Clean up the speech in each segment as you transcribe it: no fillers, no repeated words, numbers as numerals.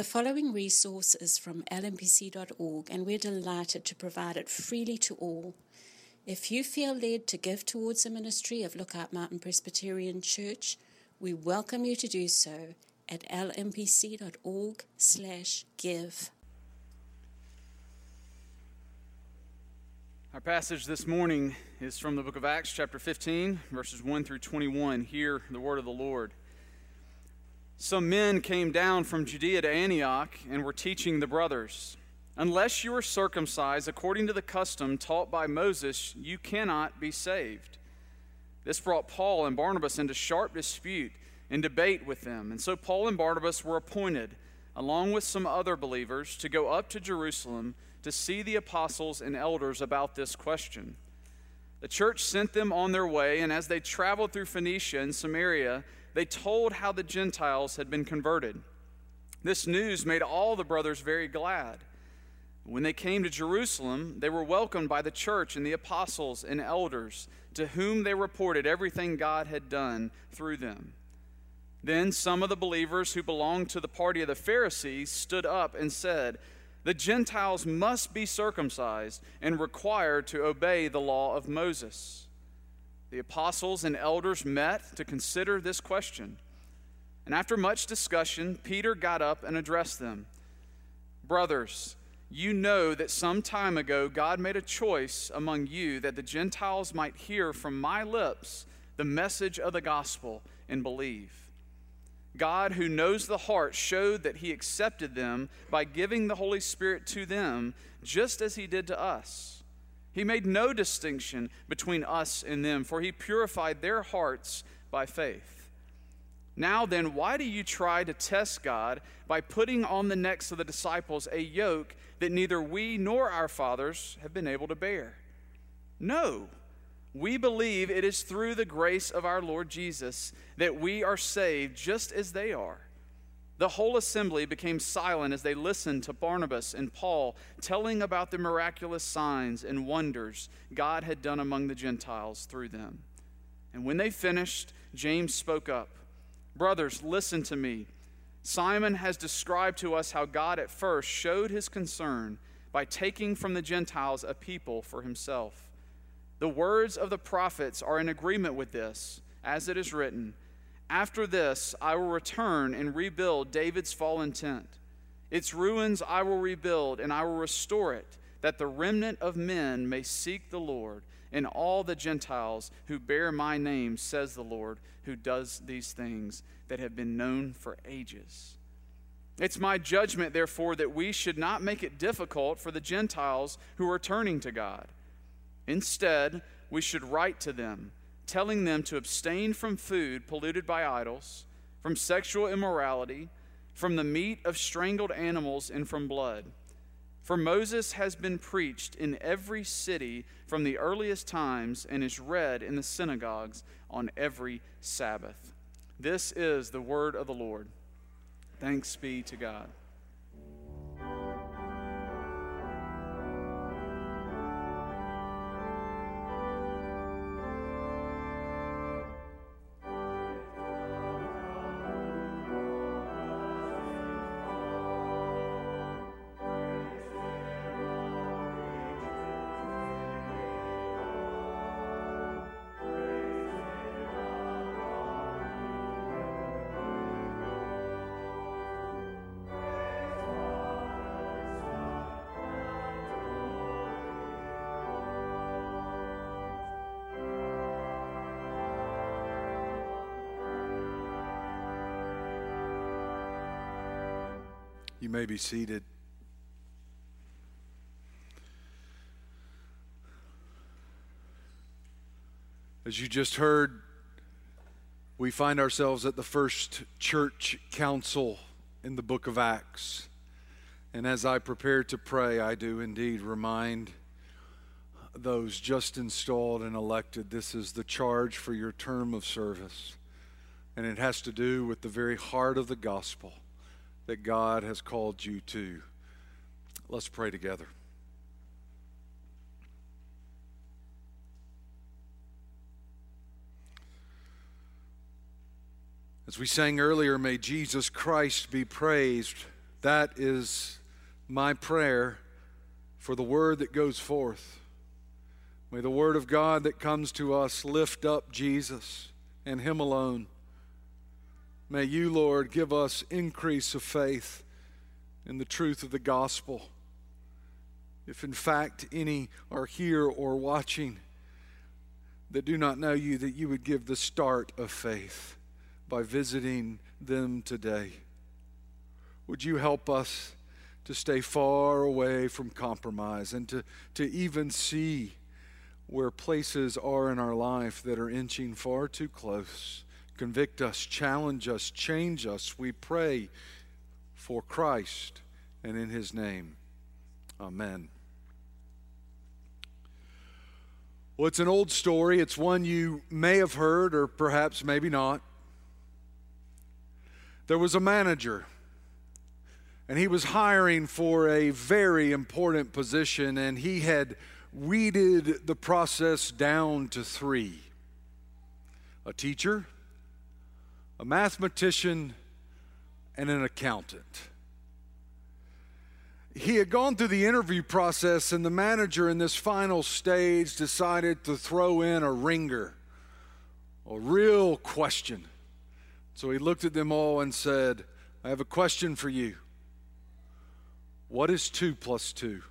The following resource is from lmpc.org, and we're delighted to provide it freely to all. If you feel led to give towards the ministry of Lookout Mountain Presbyterian Church, we welcome you to do so at lmpc.org/give. Our passage this morning is from the book of Acts, chapter 15, verses 1 through 21. Hear the word of the Lord. Some men came down from Judea to Antioch and were teaching the brothers, "Unless you are circumcised according to the custom taught by Moses, you cannot be saved." This brought Paul and Barnabas into sharp dispute and debate with them. And so Paul and Barnabas were appointed, along with some other believers, to go up to Jerusalem to see the apostles and elders about this question. The church sent them on their way, and as they traveled through Phoenicia and Samaria, they told how the Gentiles had been converted. This news made all the brothers very glad. When they came to Jerusalem, they were welcomed by the church and the apostles and elders, to whom they reported everything God had done through them. Then some of the believers who belonged to the party of the Pharisees stood up and said, "The Gentiles must be circumcised and required to obey the law of Moses." The apostles and elders met to consider this question. And after much discussion, Peter got up and addressed them. "Brothers, you know that some time ago God made a choice among you that the Gentiles might hear from my lips the message of the gospel and believe. God, who knows the heart, showed that he accepted them by giving the Holy Spirit to them, just as he did to us. He made no distinction between us and them, for he purified their hearts by faith. Now then, why do you try to test God by putting on the necks of the disciples a yoke that neither we nor our fathers have been able to bear? No. We believe it is through the grace of our Lord Jesus that we are saved just as they are." The whole assembly became silent as they listened to Barnabas and Paul telling about the miraculous signs and wonders God had done among the Gentiles through them. And when they finished, James spoke up, "Brothers, listen to me. Simon has described to us how God at first showed his concern by taking from the Gentiles a people for himself. The words of the prophets are in agreement with this, as it is written, 'After this I will return and rebuild David's fallen tent. Its ruins I will rebuild, and I will restore it, that the remnant of men may seek the Lord, and all the Gentiles who bear my name, says the Lord, who does these things that have been known for ages.' It's my judgment, therefore, that we should not make it difficult for the Gentiles who are turning to God. Instead, we should write to them, telling them to abstain from food polluted by idols, from sexual immorality, from the meat of strangled animals, and from blood. For Moses has been preached in every city from the earliest times and is read in the synagogues on every Sabbath." This is the word of the Lord. Thanks be to God. You may be seated. As you just heard, we find ourselves at the first church council in the book of Acts. And as I prepare to pray, I do indeed remind those just installed and elected, this is the charge for your term of service. And it has to do with the very heart of the gospel that God has called you to. Let's pray together. As we sang earlier, may Jesus Christ be praised That is my prayer for the word that goes forth. May the word of God that comes to us lift up Jesus and Him alone. May you, Lord, give us increase of faith in the truth of the gospel. If in fact any are here or watching that do not know you, that you would give the start of faith by visiting them today. Would you help us to stay far away from compromise and to even see where places are in our life that are inching far too close. Convict us, challenge us, change us. We pray for Christ and in His name. Amen. Well, it's an old story. It's one you may have heard or perhaps maybe not. There was a manager, and he was hiring for a very important position, and he had weeded the process down to 3. A teacher, a mathematician, and an accountant. He had gone through the interview process, and the manager in this final stage decided to throw in a ringer, a real question. So he looked at them all and said, I have a question for you. What is 2 plus 2?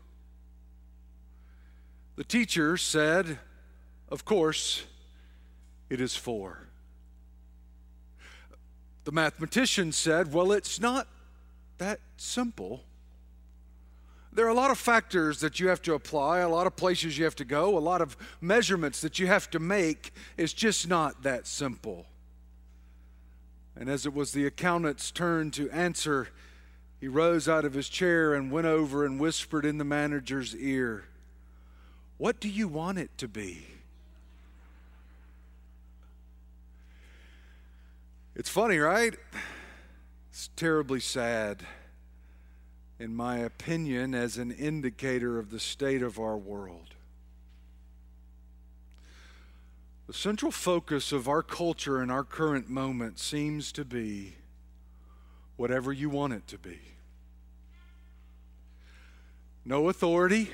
The teacher said, of course, it is 4. The mathematician said, well, it's not that simple. There are a lot of factors that you have to apply, a lot of places you have to go, a lot of measurements that you have to make. It's just not that simple. And as it was the accountant's turn to answer, he rose out of his chair and went over and whispered in the manager's ear, what do you want it to be? It's funny, right? It's terribly sad, in my opinion, as an indicator of the state of our world. The central focus of our culture in our current moment seems to be whatever you want it to be. No authority,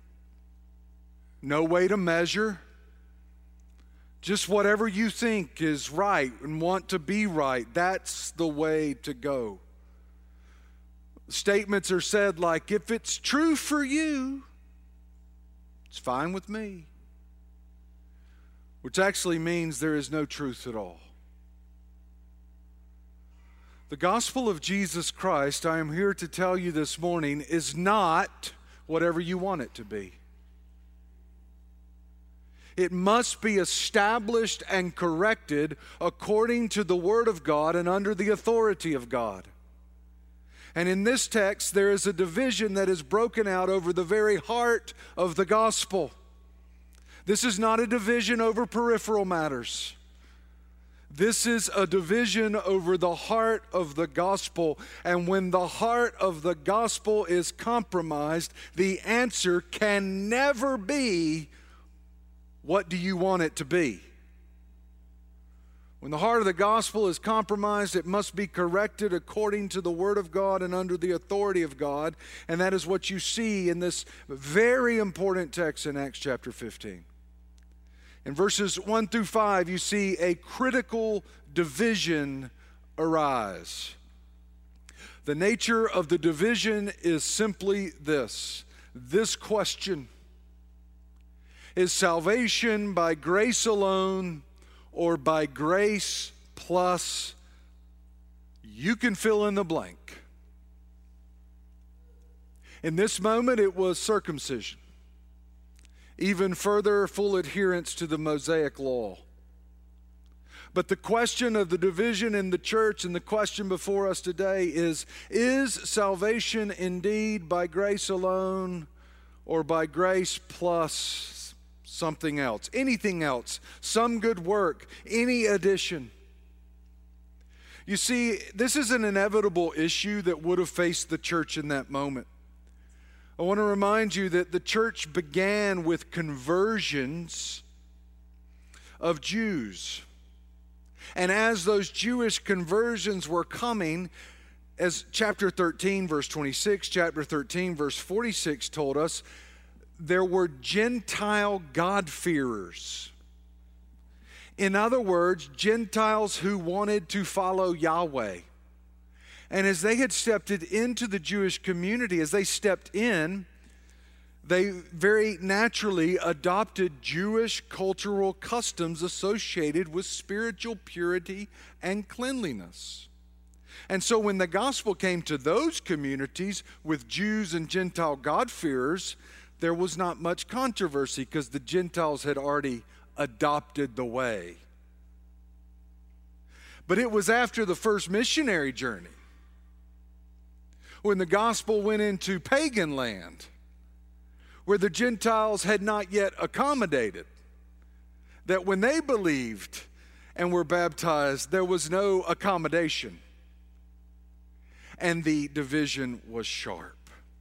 no way to measure, just whatever you think is right and want to be right. That's the way to go. Statements are said like, if it's true for you, it's fine with me. Which actually means there is no truth at all. The gospel of Jesus Christ, I am here to tell you this morning, is not whatever you want it to be. It must be established and corrected according to the Word of God and under the authority of God. And in this text, there is a division that is broken out over the very heart of the gospel. This is not a division over peripheral matters. This is a division over the heart of the gospel. And when the heart of the gospel is compromised, the answer can never be, what do you want it to be? When the heart of the gospel is compromised, it must be corrected according to the Word of God and under the authority of God. And that is what you see in this very important text in Acts chapter 15. In verses 1 through 5, you see a critical division arise. The nature of the division is simply this question: is salvation by grace alone or by grace plus, you can fill in the blank. In this moment, it was circumcision. Even further, full adherence to the Mosaic law. But the question of the division in the church and the question before us today is salvation indeed by grace alone or by grace plus something else, anything else, some good work, any addition? You see, this is an inevitable issue that would have faced the church in that moment. I want to remind you that the church began with conversions of Jews. And as those Jewish conversions were coming, as chapter 13, verse 26, chapter 13, verse 46 told us, there were Gentile God-fearers. In other words, Gentiles who wanted to follow Yahweh. And as they had stepped into the Jewish community, as they stepped in, they very naturally adopted Jewish cultural customs associated with spiritual purity and cleanliness. And so when the gospel came to those communities with Jews and Gentile God-fearers, there was not much controversy because the Gentiles had already adopted the way. But it was after the first missionary journey, when the gospel went into pagan land, where the Gentiles had not yet accommodated, that when they believed and were baptized, there was no accommodation. And the division was sharp.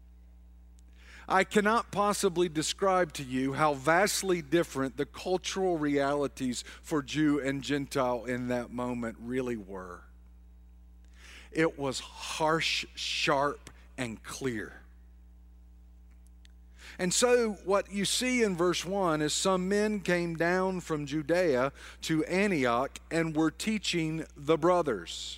I cannot possibly describe to you how vastly different the cultural realities for Jew and Gentile in that moment really were. It was harsh, sharp, and clear. And so what you see in verse 1 is some men came down from Judea to Antioch and were teaching the brothers.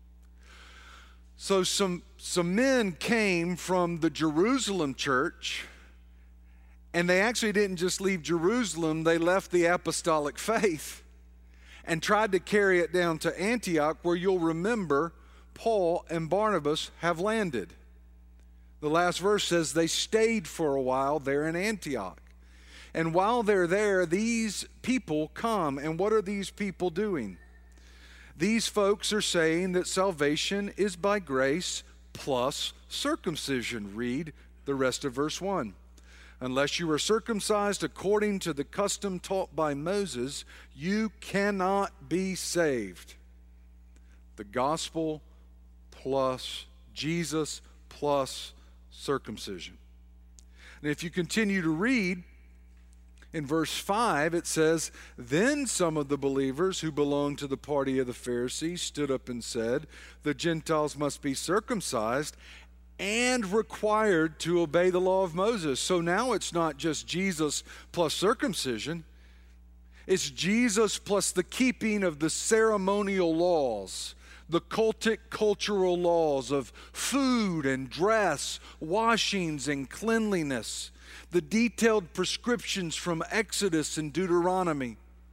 So some men came from the Jerusalem church, and they actually didn't just leave Jerusalem, they left the apostolic faith and tried to carry it down to Antioch, where you'll remember Paul and Barnabas have landed. The last verse says they stayed for a while there in Antioch. And while they're there, these people come. And what are these people doing? These folks are saying that salvation is by grace plus circumcision. Read the rest of verse 1. Unless you are circumcised according to the custom taught by Moses, you cannot be saved. The gospel plus Jesus plus circumcision. And if you continue to read, in verse 5 it says, then some of the believers who belonged to the party of the Pharisees stood up and said, the Gentiles must be circumcised and required to obey the law of Moses. So now it's not just Jesus plus circumcision. It's Jesus plus the keeping of the ceremonial laws, the cultic cultural laws of food and dress, washings and cleanliness, the detailed prescriptions from Exodus and Deuteronomy.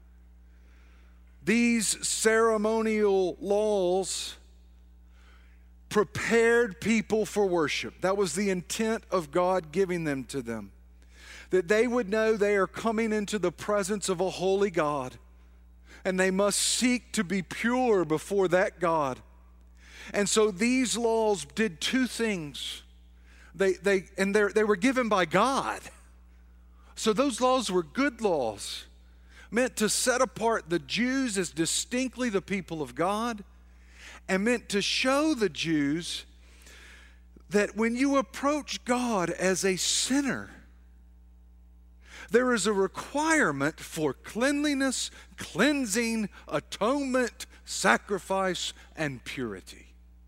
These ceremonial laws prepared people for worship. That was the intent of God giving them to them. That they would know they are coming into the presence of a holy God, and they must seek to be pure before that God. And so these laws did two things. They were given by God. So those laws were good laws, meant to set apart the Jews as distinctly the people of God, and meant to show the Jews that when you approach God as a sinner, there is a requirement for cleanliness, cleansing, atonement, sacrifice, and purity.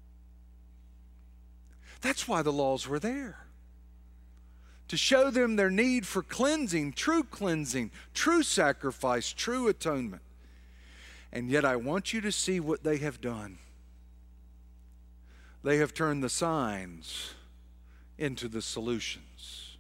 That's why the laws were there. To show them their need for cleansing, true sacrifice, true atonement. And yet I want you to see what they have done. They have turned the signs into the solutions.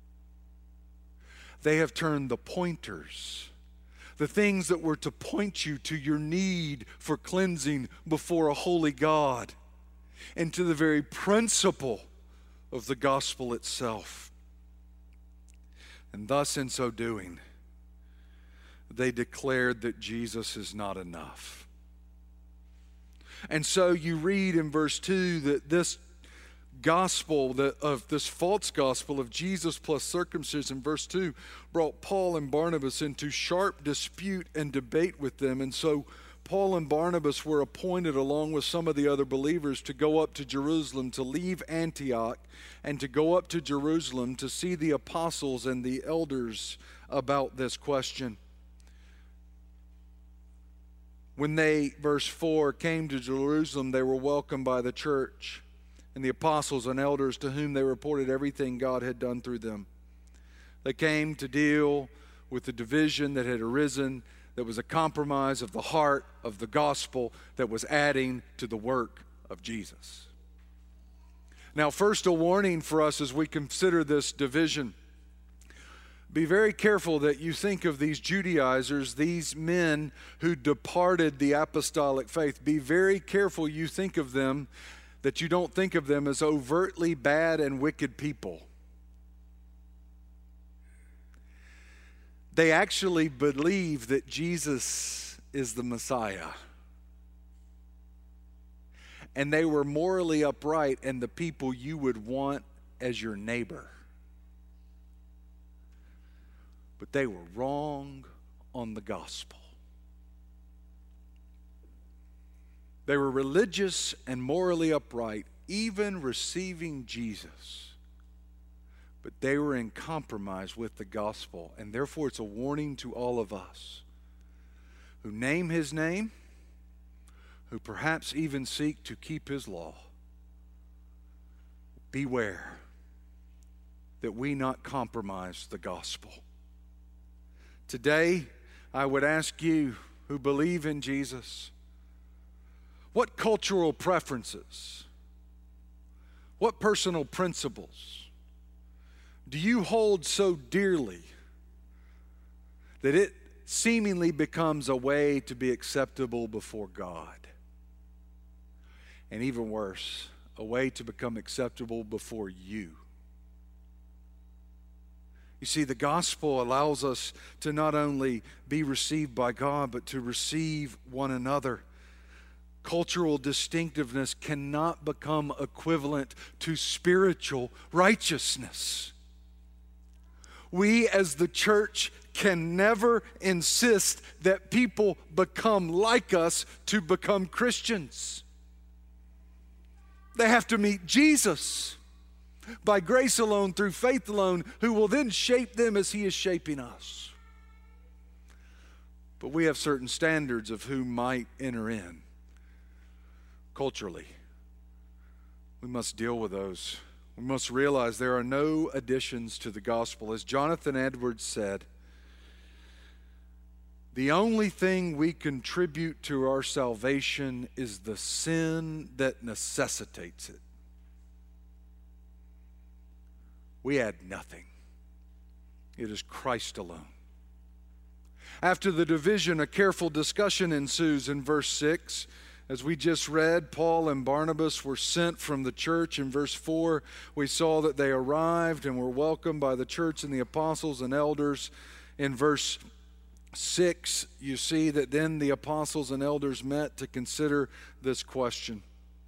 They have turned the pointers, the things that were to point you to your need for cleansing before a holy God, into the very principle of the gospel itself. And thus, in so doing, they declared that Jesus is not enough. And so you read in verse 2 that this gospel, this false gospel of Jesus plus circumcision, verse 2, brought Paul and Barnabas into sharp dispute and debate with them. And so Paul and Barnabas were appointed, along with some of the other believers, to go up to Jerusalem, to leave Antioch, and to go up to Jerusalem to see the apostles and the elders about this question. When they, verse 4, came to Jerusalem, they were welcomed by the church and the apostles and elders, to whom they reported everything God had done through them. They came to deal with the division that had arisen, that was a compromise of the heart of the gospel that was adding to the work of Jesus. Now, first, a warning for us as we consider this division. Be very careful that you think of these Judaizers, these men who departed the apostolic faith. Be very careful you think of them, that you don't think of them as overtly bad and wicked people. They actually believe that Jesus is the Messiah. And they were morally upright and the people you would want as your neighbor. But they were wrong on the gospel. They were religious and morally upright, even receiving Jesus. But they were in compromise with the gospel. And therefore it's a warning to all of us who name his name, who perhaps even seek to keep his law. Beware that we not compromise the gospel. Today, I would ask you who believe in Jesus, what cultural preferences, what personal principles do you hold so dearly that it seemingly becomes a way to be acceptable before God? And even worse, a way to become acceptable before you. You see, the gospel allows us to not only be received by God, but to receive one another. Cultural distinctiveness cannot become equivalent to spiritual righteousness. We as the church can never insist that people become like us to become Christians. They have to meet Jesus by grace alone, through faith alone, who will then shape them as he is shaping us. But we have certain standards of who might enter in. Culturally, we must deal with those. We must realize there are no additions to the gospel. As Jonathan Edwards said, the only thing we contribute to our salvation is the sin that necessitates it. We add nothing. It is Christ alone. After the division, a careful discussion ensues in verse 6. As we just read, Paul and Barnabas were sent from the church. In verse 4, we saw that they arrived and were welcomed by the church and the apostles and elders. In verse 6, you see that then the apostles and elders met to consider this question.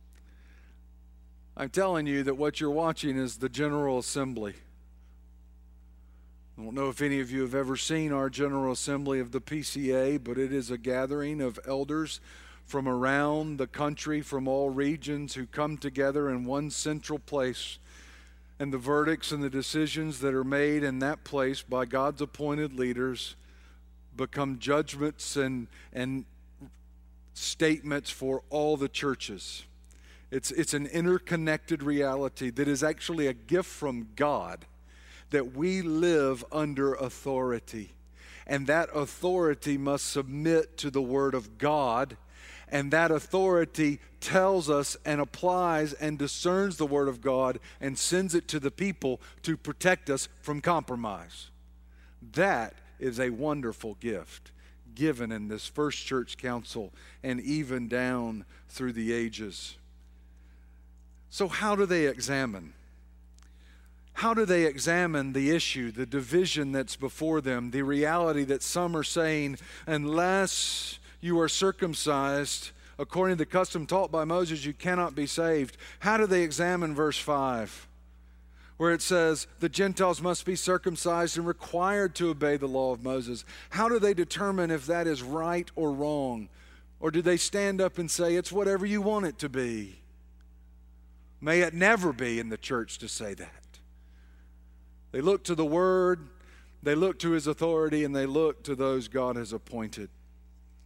I'm telling you that what you're watching is the General Assembly. I don't know if any of you have ever seen our General Assembly of the PCA, but it is a gathering of elders from around the country, from all regions, who come together in one central place. And the verdicts and the decisions that are made in that place by God's appointed leaders become judgments and statements for all the churches. It's an interconnected reality that is actually a gift from God, that we live under authority. And that authority must submit to the Word of God. And that authority tells us and applies and discerns the Word of God and sends it to the people to protect us from compromise. That is a wonderful gift given in this first church council and even down through the ages. So how do they examine? How do they examine the issue, the division that's before them, the reality that some are saying, unless you are circumcised according to the custom taught by Moses, you cannot be saved? How do they examine verse 5, where it says the Gentiles must be circumcised and required to obey the law of Moses? How do they determine if that is right or wrong? Or do they stand up and say, it's whatever you want it to be? May it never be in the church to say that. They look to the Word, they look to His authority, and they look to those God has appointed.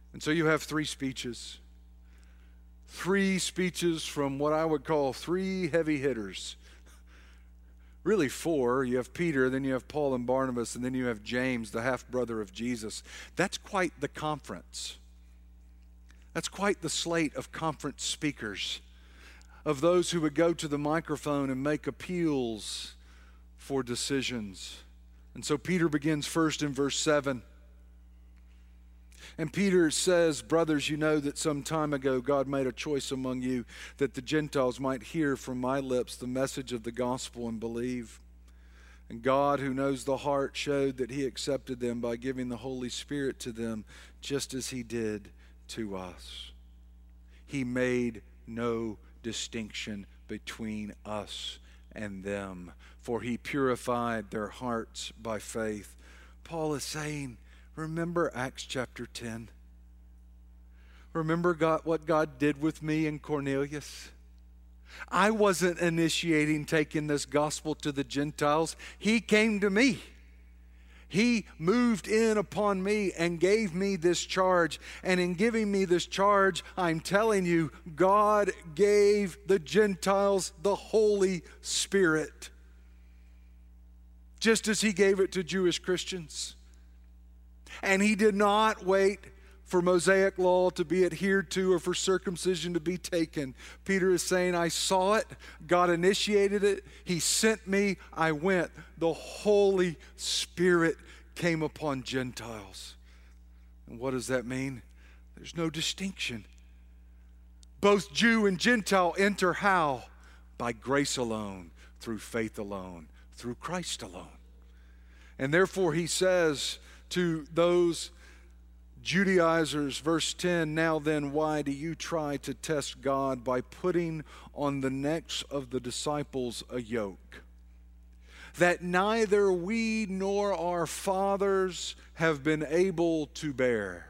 And so you have three speeches. Three speeches from what I would call three heavy hitters. Really four. You have Peter, then you have Paul and Barnabas, and then you have James, the half-brother of Jesus. That's quite the conference. That's quite the slate of conference speakers, of those who would go to the microphone and make appeals for decisions. And so Peter begins first in verse 7. And Peter says, brothers, you know that some time ago God made a choice among you that the Gentiles might hear from my lips the message of the gospel and believe. And God, who knows the heart, showed that he accepted them by giving the Holy Spirit to them, just as he did to us. He made no distinction between us and them, for he purified their hearts by faith. Paul is saying, remember Acts chapter 10? Remember what God did with me and Cornelius? I wasn't initiating taking this gospel to the Gentiles. He came to me. He moved in upon me and gave me this charge. And in giving me this charge, I'm telling you, God gave the Gentiles the Holy Spirit, just as he gave it to Jewish Christians. And he did not wait for Mosaic law to be adhered to or for circumcision to be taken. Peter is saying, I saw it. God initiated it. He sent me. I went. The Holy Spirit came upon Gentiles. And what does that mean? There's no distinction. Both Jew and Gentile enter how? By grace alone, through faith alone, through Christ alone. And therefore he says to those Judaizers, verse 10, now then, why do you try to test God by putting on the necks of the disciples a yoke that neither we nor our fathers have been able to bear?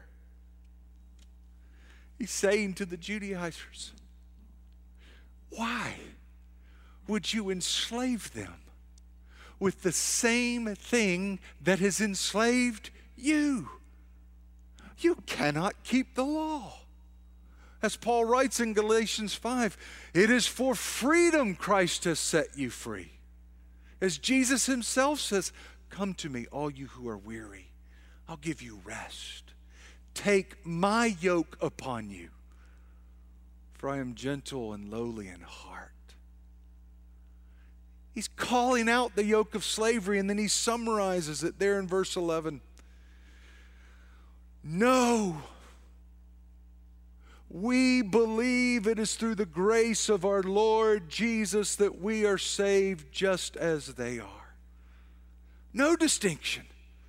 He's saying to the Judaizers, why would you enslave them with the same thing that has enslaved you? You cannot keep the law. As Paul writes in Galatians 5, it is for freedom Christ has set you free. As Jesus himself says, come to me, all you who are weary. I'll give you rest. Take my yoke upon you, for I am gentle and lowly in heart. He's calling out the yoke of slavery, and then he summarizes it there in verse 11. No, we believe it is through the grace of our Lord Jesus that we are saved just as they are. No distinction.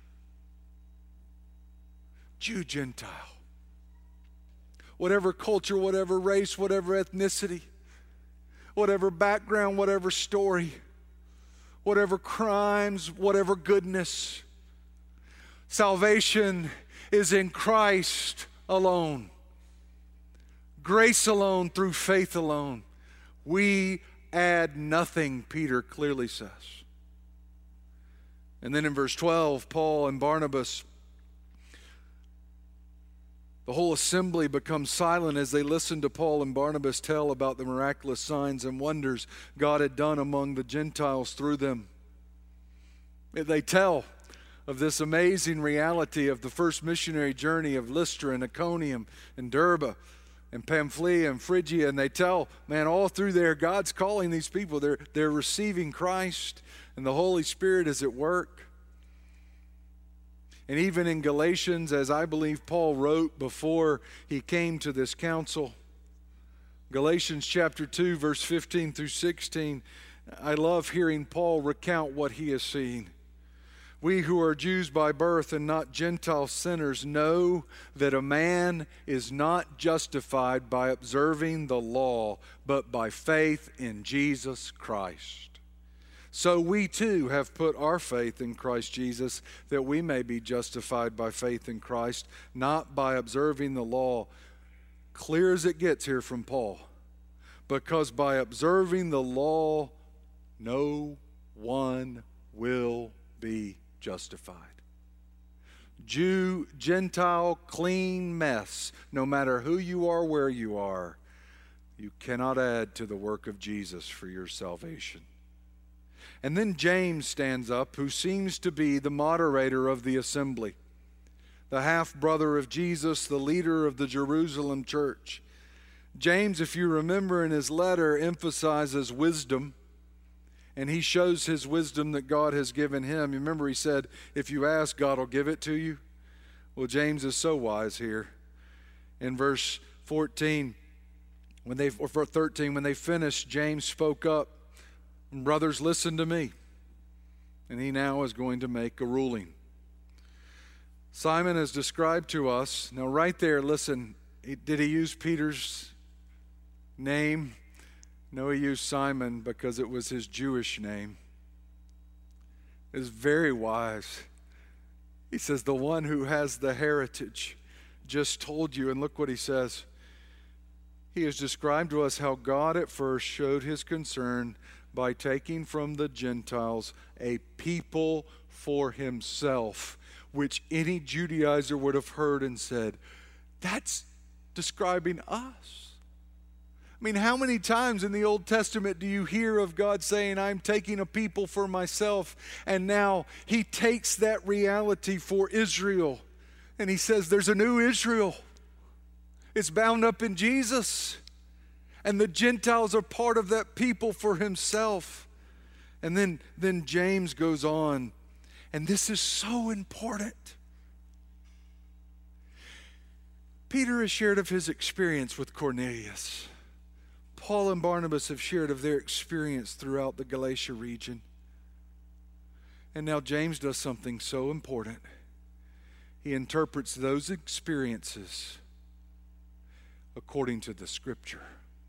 Jew, Gentile. Whatever culture, whatever race, whatever ethnicity, whatever background, whatever story, whatever crimes, whatever goodness. Salvation is in Christ alone. Grace alone, through faith alone. We add nothing, Peter clearly says. And then in verse 12, Paul and Barnabas, the whole assembly becomes silent as they listen to Paul and Barnabas tell about the miraculous signs and wonders God had done among the Gentiles through them. They tell of this amazing reality of the first missionary journey of Lystra and Iconium and Derbe and Pamphylia and Phrygia, and they tell, man, all through there, God's calling these people. They're receiving Christ, and the Holy Spirit is at work. And even in Galatians, as I believe Paul wrote before he came to this council, Galatians chapter 2, verse 15 through 16, I love hearing Paul recount what he has seen. We who are Jews by birth and not Gentile sinners know that a man is not justified by observing the law, but by faith in Jesus Christ. So we too have put our faith in Christ Jesus, that we may be justified by faith in Christ, not by observing the law. Clear as it gets here from Paul. Because by observing the law, no one will be justified. Jew, Gentile, clean mess. No matter who you are, where you are, you cannot add to the work of Jesus for your salvation. And then James stands up, who seems to be the moderator of the assembly, the half-brother of Jesus, the leader of the Jerusalem church. James, if you remember in his letter, emphasizes wisdom, and he shows his wisdom that God has given him. You remember he said, if you ask, God will give it to you. Well, James is so wise here. In verse 13, when they finished, James spoke up, brothers, listen to me. And he now is going to make a ruling. Simon has described to us, now right there, listen, did he use Peter's name? No, he used Simon because it was his Jewish name. It is very wise. He says, the one who has the heritage just told you, and look what he says. He has described to us how God at first showed his concern by taking from the Gentiles a people for himself, which any Judaizer would have heard and said, that's describing us. I mean, how many times in the Old Testament do you hear of God saying, I'm taking a people for myself, and now he takes that reality for Israel, and he says there's a new Israel. It's bound up in Jesus, and the Gentiles are part of that people for himself. And then James goes on, and this is so important. Peter has shared of his experience with Cornelius. Paul and Barnabas have shared of their experience throughout the Galatia region. And now James does something so important. He interprets those experiences according to the Scripture.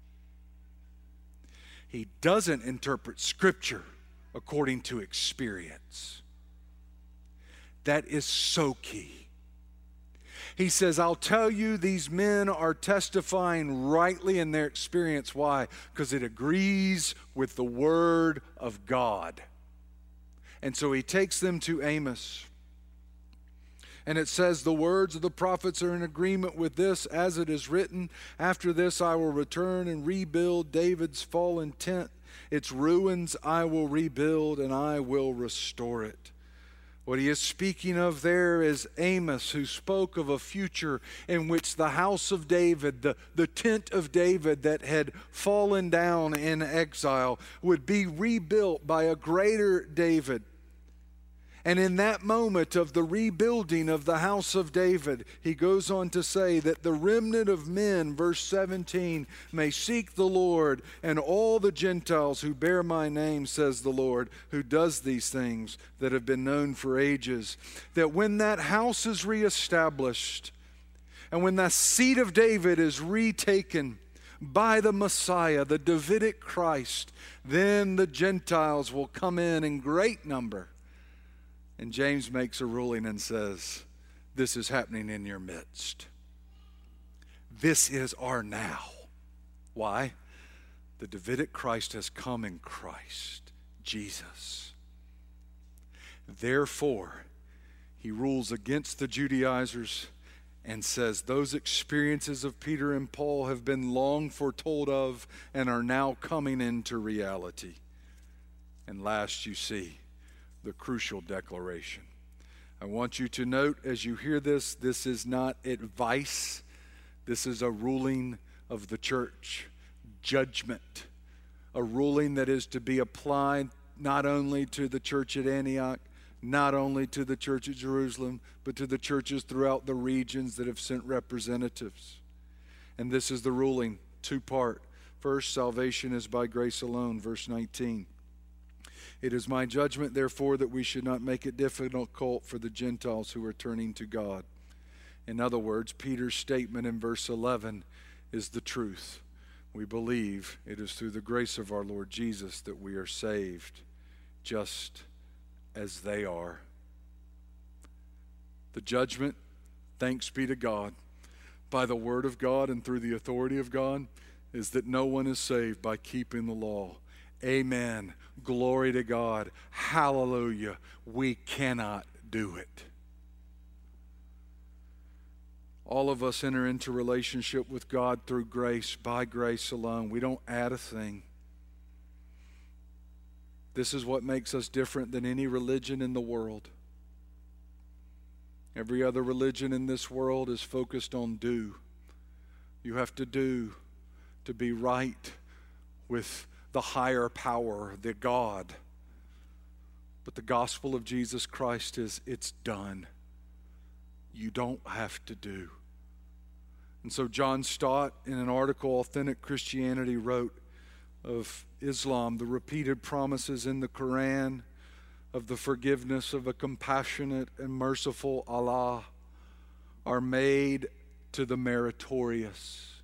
He doesn't interpret Scripture according to experience. That is so key. He says, I'll tell you, these men are testifying rightly in their experience. Why? Because it agrees with the Word of God. And so he takes them to Amos. And it says, the words of the prophets are in agreement with this, as it is written, after this I will return and rebuild David's fallen tent. Its ruins I will rebuild, and I will restore it. What he is speaking of there is Amos, who spoke of a future in which the house of David, the tent of David that had fallen down in exile, would be rebuilt by a greater David. And in that moment of the rebuilding of the house of David, he goes on to say that the remnant of men, verse 17, may seek the Lord, and all the Gentiles who bear my name, says the Lord, who does these things that have been known for ages. That when that house is reestablished, and when that seat of David is retaken by the Messiah, the Davidic Christ, then the Gentiles will come in great number. And James makes a ruling and says, this is happening in your midst. This is our now. Why? The Davidic Christ has come in Christ, Jesus. Therefore, he rules against the Judaizers and says those experiences of Peter and Paul have been long foretold of and are now coming into reality. And last, you see the crucial declaration. I want you to note as you hear this, this is not advice. This is a ruling of the church, judgment, a ruling that is to be applied not only to the church at Antioch, not only to the church at Jerusalem, but to the churches throughout the regions that have sent representatives. And this is the ruling, two-part. First, salvation is by grace alone, verse 19. It is my judgment, therefore, that we should not make it difficult for the Gentiles who are turning to God. In other words, Peter's statement in verse 11 is the truth. We believe it is through the grace of our Lord Jesus that we are saved, just as they are. The judgment, thanks be to God, by the word of God and through the authority of God, is that no one is saved by keeping the law. Amen. Glory to God. Hallelujah. We cannot do it. All of us enter into relationship with God through grace, by grace alone. We don't add a thing. This is what makes us different than any religion in the world. Every other religion in this world is focused on do. You have to do to be right with the higher power, the God. But the gospel of Jesus Christ is, it's done. You don't have to do. And so John Stott, in an article Authentic Christianity, wrote of Islam, the repeated promises in the Quran of the forgiveness of a compassionate and merciful Allah are made to the meritorious,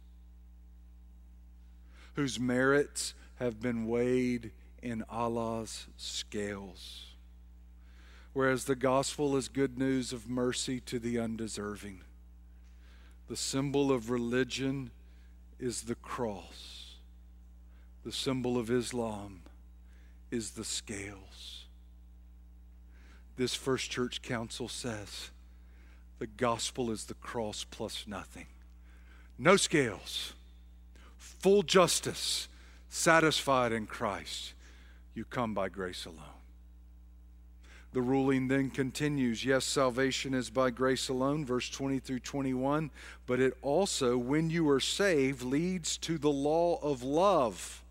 whose merits have been weighed in Allah's scales. Whereas the gospel is good news of mercy to the undeserving. The symbol of religion is the cross. The symbol of Islam is the scales. This First Church Council says the gospel is the cross plus nothing. No scales. Full justice. Satisfied in Christ. You come by grace alone. The ruling then continues. Yes, salvation is by grace alone, verse 20 through 21, but it also, when you are saved, leads to the law of love.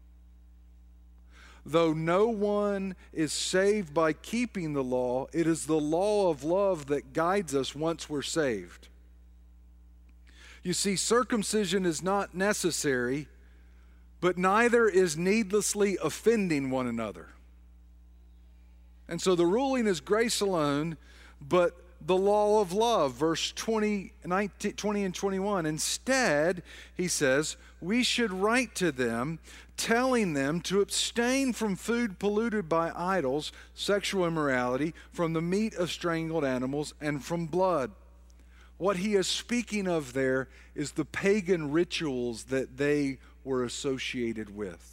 Though no one is saved by keeping the law, it is the law of love that guides us once we're saved. You see, circumcision is not necessary, but neither is needlessly offending one another. And so the ruling is grace alone, but the law of love, verse 20 and 21. Instead, he says, we should write to them, telling them to abstain from food polluted by idols, sexual immorality, from the meat of strangled animals, and from blood. What he is speaking of there is the pagan rituals that they were associated with.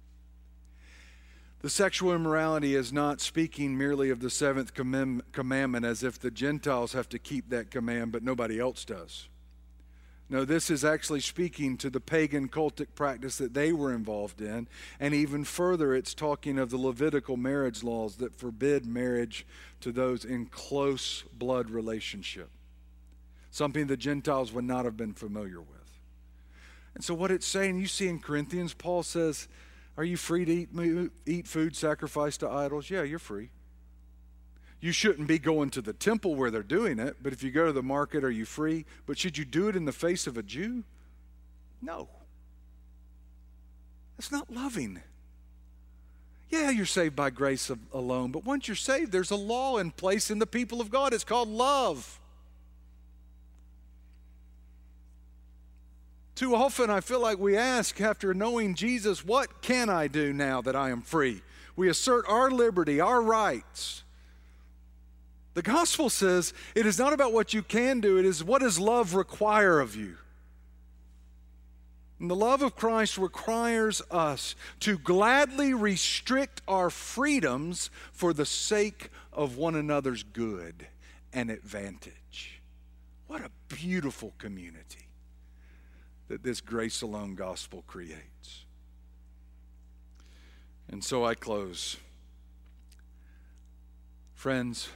The sexual immorality is not speaking merely of the seventh commandment as if the Gentiles have to keep that command, but nobody else does. No, this is actually speaking to the pagan cultic practice that they were involved in. And even further, it's talking of the Levitical marriage laws that forbid marriage to those in close blood relationship. Something the Gentiles would not have been familiar with. And so what it's saying, you see in Corinthians, Paul says, are you free to eat food sacrificed to idols? Yeah, you're free. You shouldn't be going to the temple where they're doing it, but if you go to the market, are you free? But should you do it in the face of a Jew? No. That's not loving. Yeah, you're saved by grace alone, but once you're saved, there's a law in place in the people of God. It's called love. Too often I feel like we ask after knowing Jesus, what can I do now that I am free? We assert our liberty, our rights. The gospel says it is not about what you can do, it is what does love require of you. And the love of Christ requires us to gladly restrict our freedoms for the sake of one another's good and advantage. What a beautiful community that this grace alone gospel creates. And so I close. Friends,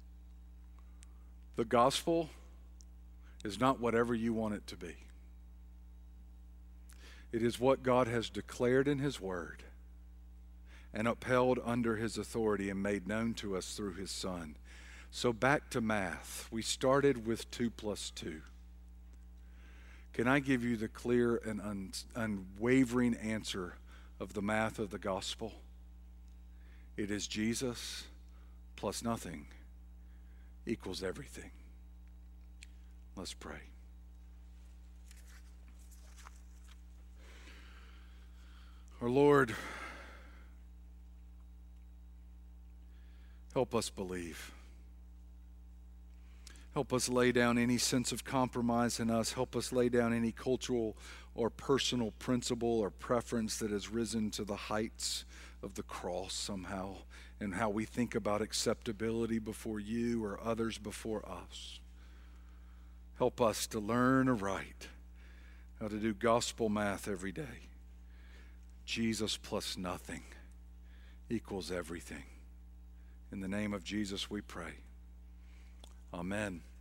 the gospel is not whatever you want it to be. It is what God has declared in His Word and upheld under His authority and made known to us through His Son. So back to math. We started with 2 plus 2. Can I give you the clear and unwavering answer of the math of the gospel? It is Jesus plus nothing equals everything. Let's pray. Our Lord, help us believe. Help us lay down any sense of compromise in us. Help us lay down any cultural or personal principle or preference that has risen to the heights of the cross somehow, and how we think about acceptability before you or others before us. Help us to learn aright how to do gospel math every day. Jesus plus nothing equals everything. In the name of Jesus we pray. Amen.